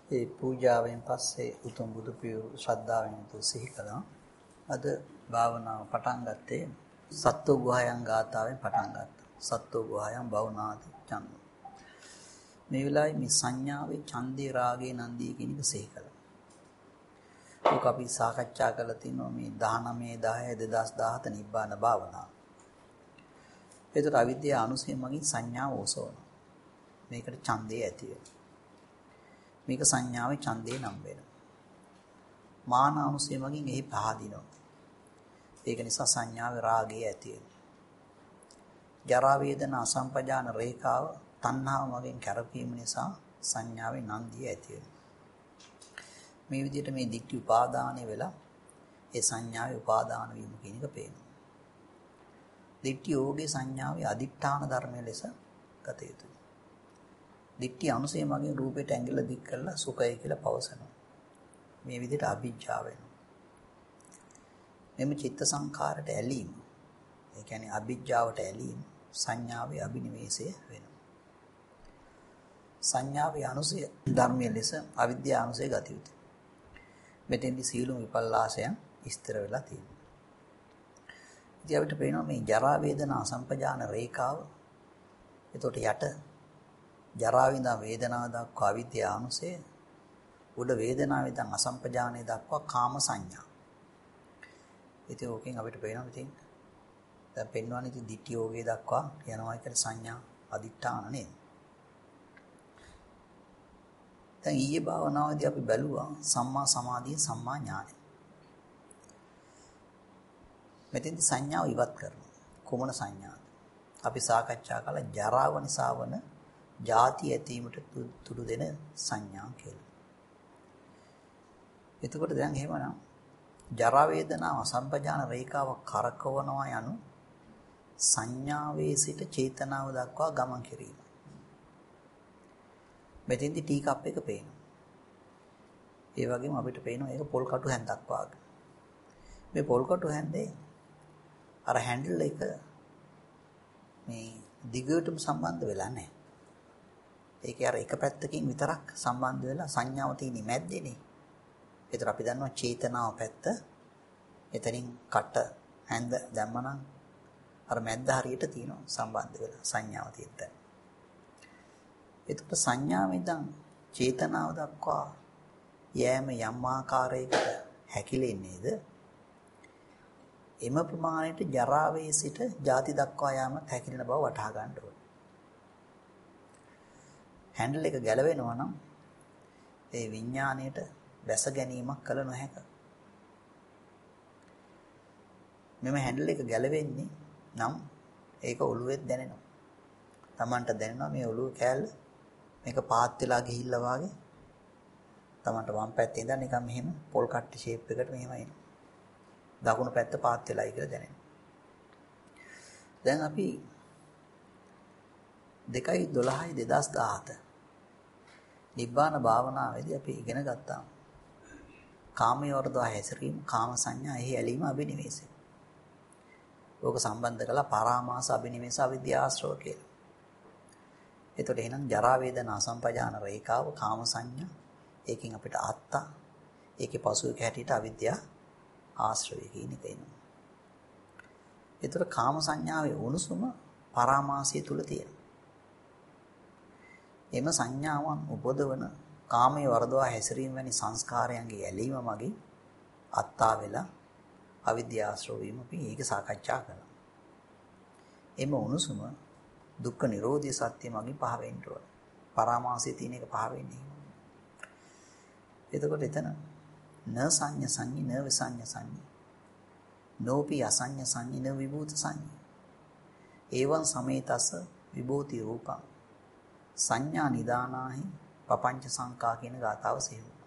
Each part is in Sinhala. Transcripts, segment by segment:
ඒ පූජාවෙන් පස්සේ උතුම් බුදු පියුරු ශ්‍රද්ධාවෙන් යුතුව සිහි කළා. අද භාවනාව පටන් ගත්තේ සත්තු ගුහයන් ගාථාවෙන් පටන් ගත්තා. සත්තු ගුහයන් භවනාති ඡන්ද. මේ වෙලාවේ මේ සංඥාවේ ඡන්දේ රාගේ නන්දිය කියන එක සිහි කළා. ඒක අපි සාකච්ඡා කරලා තිනවා මේ 19/10/2017 නිබ්බාන භාවනාව. ඒතර අවිද්‍යාව අනුසය මගින් සංඥාව ඕසවන. මේකට ඡන්දේ ඇති වෙනවා. මේක සංඥාවේ ඡන්දේ නම් වෙනවා. මාන අනුසය මගින් එහි පහදිනවා. ඒක නිසා සංඥාවේ රාගය ඇති වෙනවා. ජරා වේදනා අසම්පජාන රේඛාව තණ්හාව මගින් කැරපීම නිසා සංඥාවේ නන්දිය ඇති වෙනවා. මේ විදිහට මේ දික්ටි උපාදානය වෙලා ඒ සංඥාවේ උපාදාන වීම කියන එක පේනවා. දික්ටි යෝගේ සංඥාවේ අදිඨාන ධර්මය ලෙස ගත යුතුයි. දික්ටි අනුසය මගින් රූපයට ඇඟිල්ල දික් කරලා සුඛය කියලා පවසනවා. මේ විදිහට අභිජ්ජා වෙනවා. මෙම චිත්ත සංඛාරයට ඇලීම. ඒ කියන්නේ අභිජ්ජාවට ඇලීම සංඥාවේ අභිනිවේෂය වෙනවා. සංඥාවේ අනුසය ධර්මයේ ලෙස අවිද්‍යා අනුසය ගත යුතුයි. මෙතෙන්දි සීලු විපල්ලාසයන් ඉස්තර වෙලා තියෙනවා. ඉතින් අපිට පේනවා මේ ජරා වේදනා අසම්පජාන රේඛාව. එතකොට යට ජරා විඳා වේදනාව දක්වා අවිද්‍යා අනුසය, උඩ වේදනාව විඳන් අසම්පජානයේ දක්වා කාම සංඥා. ඉතින් ඕකෙන් අපිට පේනවා ඉතින් දැන් පෙන්වන්නේ ඉතින් ditthi යෝගයේ දක්වා යනවා කියලා සංඥා අදිඨාන නේද? දැන් ඊයේ භාවනාවේදී අපි බැලුවා සම්මා සමාධිය සම්මා ඥානය. මෙතෙන්දි සංඥාව ඉවත් කරනවා. කොමන සංඥාද? අපි සාකච්ඡා කළා ජරාව නිසා වන ජාති ඇතීමට තුඩු දෙන සංඥා කියලා. එතකොට දැන් එහෙමනම් ජරා වේදනාව සම්පජාන රේඛාව කරකවනවා යනු සංඥාවේ සිට චේතනාව දක්වා ගමන් කිරීම. මෙතෙන්දි ටී කප් එක පේනවා. ඒ වගේම අපිට පේනවා ඒක පොල් කටු හැන්දක් වගේ. මේ පොල් කටු හැන්දේ අර හැන්ඩල් එක මේ දිගටම සම්බන්ධ වෙලා නැහැ. ඒකේ අර එක පැත්තකින් විතරක් සම්බන්ධ වෙලා සංඥාව තියෙන්නේ මැද්දේනේ. ඒතර අපි දන්නවා චේතනාව පැත්ත එතනින් කට හැන්ද දැම්මනම් අර මැද්ද හරියට තියෙනවා සම්බන්ධ වෙලා සංඥාව තියෙද්ද. එතකොට සංඥාවෙන් ඉඳන් චේතනාව දක්වා යෑම යම් ආකාරයකට හැකිලෙන්නේද? එම ප්‍රමාණයට ජරාවේ සිට ජාති දක්වා යාමත් හැකිලෙන බව වටහා ගන්න ඕනේ. හැන්ඩල් එක ගැලවෙනවා නම් ඒ විඥාණයට බැස ගැනීමක් කළ නොහැක. මෙම හැන්ඩල් එක ගැලවෙන්නේ නම් ඒක ඔළුවෙත් දැනෙනවා. Tamanට දැනෙනවා මේ ඔළුව කෑල්ල මේක පාත් වෙලා ගිහිල්ලා වාගේ. Tamanට වම් පැත්තේ ඉඳන් නිකන් මෙහෙම පොල් කට්ටි ෂේප් එකට මෙහෙම එනවා. දකුණු පැත්ත පාත් වෙලායි කියලා දැනෙනවා. දැන් අපි 2/12/2017 නිබ්බාන භාවනාවේදී අපි ඉගෙන ගත්තා. කාමයේ වර්ධව හැසිරීම, කාම සංඥා, එහි ඇලීම අභිනිවේෂය. ඕක සම්බන්ධ කළා පරාමාස අභිනිවේෂ අවිද්‍යාශ්‍රව කියලා. එතකොට එහෙනම් ජරා වේදනා අසම්පජාන රේඛාව කාම සංඥා, ඒකෙන් අපිට අත්තා, ඒකේ පසුවික හැටියට අවිද්‍යා ආශ්‍රවය කියන එක එනවා. ඒතර කාම සංඥාවේ උණුසුම පරාමාසය තුල තියෙනවා. එම සංඥාවන් උපදවන කාමයේ වර්ධවා හැසිරීම වැනි සංස්කාරයන්ගේ ඇලීම මගින් අත්තා වෙලා අවිද්‍යාශ්‍රව වීම අපි ඒක සාකච්ඡා කළා. එම උණුසුම දුක්ඛ නිරෝධී සත්‍ය මගින් පහ වෙන්න ඕන. පරාමාසයේ තියෙන එක පහ වෙන්නේ. එතකොට එතන න සංඤ සංඤ න විසඤ්ඤ සංඤ නෝපි අසඤ්ඤ සංඤ න විභූත සංඤ එවං සමේතස විභූති රූපං සංඥා නිදානාහි පపంచ සංකා කියන ගාතාව සිහිවුණා.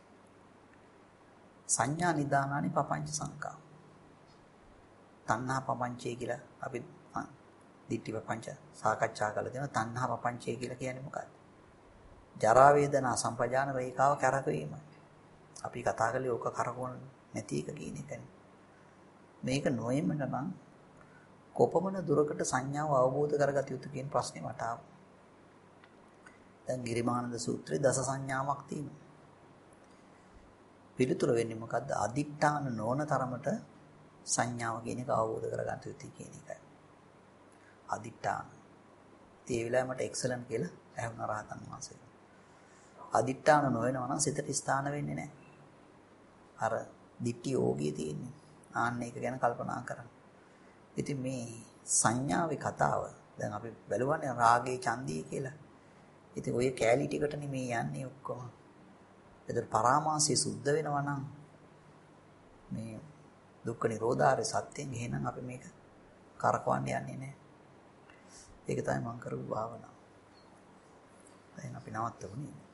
සංඥා නිදානානි පపంచ සංකා. තණ්හා පపంచය කියලා අපි දිට්ඨි පపంచ සාකච්ඡා කරලා තියෙනවා. තණ්හා පపంచය කියලා කියන්නේ මොකක්ද? ජරා වේදනා සම්පජාන රේඛාව කරකවීම. අපි කතා කරලේ ඕක කරකවන නැති එක කියන එකනේ. මේක නොයෙමන නම් කොපමණ දුරකට සංඥාව අවබෝධ කරගත යුතු කියන ප්‍රශ්නේ මට ආවා. දැන් ගිරිමානන්ද සූත්‍රයේ දස සංඥාවක් තියෙනවා. පිළිතුර වෙන්නේ මොකද්ද? අදිඨාන නොවන තරමට සංඥාව කියන එක අවබෝධ කරගන්න යුතුයි කියන එකයි. අදිඨාන. ඒ වෙලාවේ මට එක්සලන්ට් කියලා ඇහුණා රහතන් වහන්සේ. අදිඨාන නොවෙනවා නම් සිතට ස්ථාන වෙන්නේ නැහැ. අර දිට්ඨි යෝගී තියෙන්නේ. ආන්න ඒක ගැන කල්පනා කරන්න. ඉතින් මේ සංඥාවේ කතාව දැන් අපි බැලුවානේ රාගේ ඡන්දිය කියලා. ඉතින් ඔය කෑලි ටිකටනේ මේ යන්නේ ඔක්කොම. ඒතර පරාමාසය සුද්ධ වෙනවා නම් මේ දුක්ඛ නිරෝධාරය සත්‍යයෙන් එහෙනම් අපි මේක කරකවන්න යන්නේ නැහැ. ඒක තමයි මම කරපු භාවනාව. දැන් අපි නවත්තමු නේද?